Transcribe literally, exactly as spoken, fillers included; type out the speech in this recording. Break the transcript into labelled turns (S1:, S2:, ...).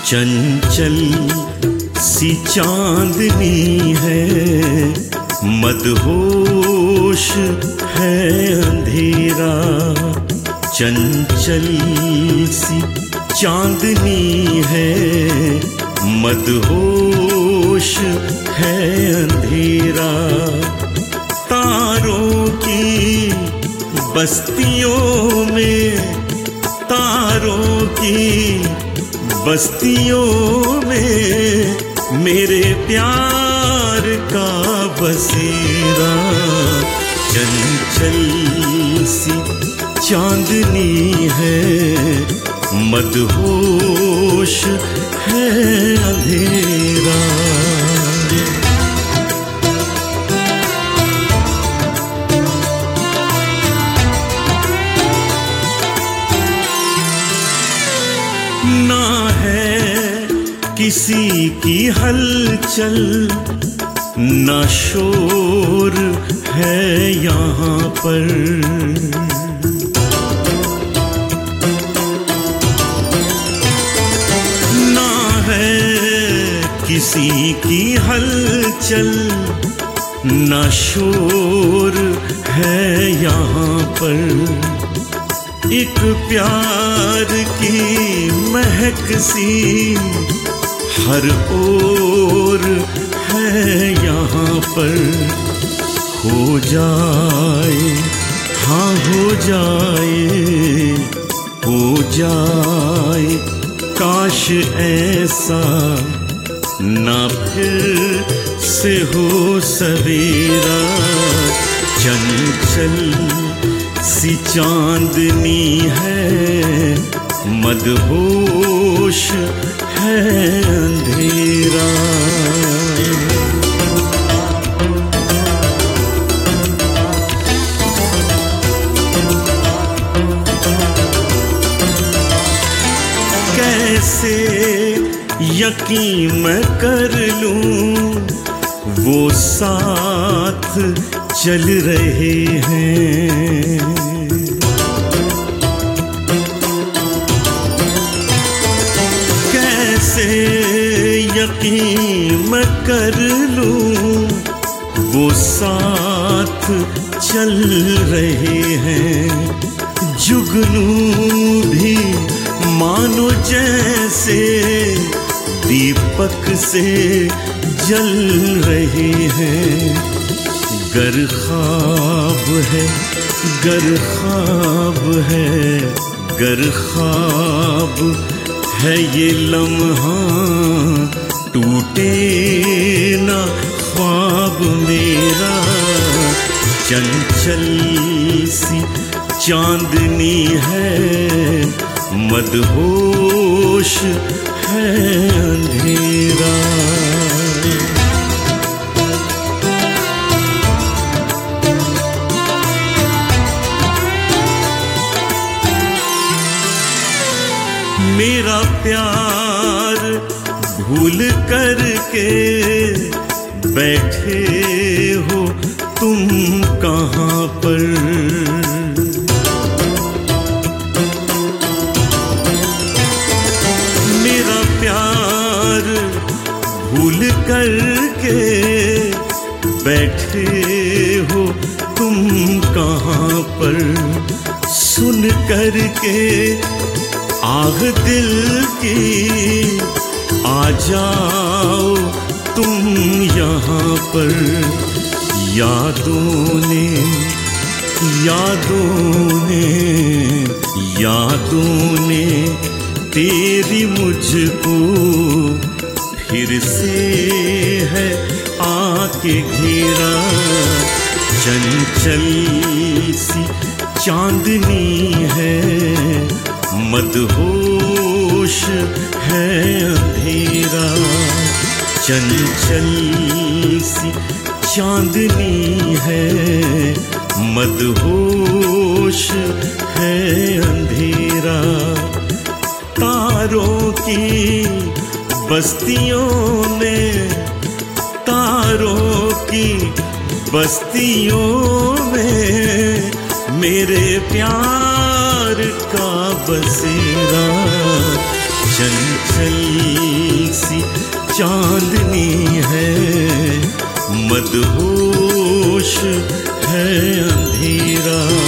S1: चंचल सी चांदनी है, मदहोश है अंधेरा। चंचल सी चांदनी है, मदहोश है अंधेरा। तारों की बस्तियों में, तारों की बस्तियों में मेरे प्यार का बसेरा। चंचल सी चांदनी है, मदहोश है अंधेरा। ना है किसी की हलचल, ना शोर है यहाँ पर। ना है किसी की हलचल, ना शोर है यहाँ पर। एक प्यार की महक सी हर ओर है यहाँ पर। हो जाए, हाँ हो जाए, हो जाए काश ऐसा ना फिर से हो सवेरा। चंचल सी चांदनी है, मदहोश है अंधेरा। कैसे यकीन मैं कर लूं, वो साथ चल रहे हैं। कैसे यकीन मैं कर लूं, वो साथ चल रहे हैं। जुगनू भी मानो जैसे दीपक से जल रहे हैं। गर ख्वाब है, गर ख्वाब है, गर ख्वाब है ये लम्हा, टूटे ना ख्वाब मेरा। चंचल सी चांदनी है, मदहोश है अंधेरा। मेरा प्यार भूल करके बैठे हो तुम कहाँ पर। मेरा प्यार भूल करके बैठे हो तुम कहाँ पर। सुन करके आह दिल की आ जाओ तुम यहाँ पर। यादों ने, यादों ने, यादों ने तेरी मुझको फिर से है आके घेरा। चंचल सी चांदनी है, मदहोश है अंधेरा। चंचल सी चांदनी है, मदहोश है अंधेरा। तारों की बस्तियों में, तारों की बस्तियों में मेरे प्यार का बसेरा। चंचल चांदनी है, मदहोश है अंधेरा।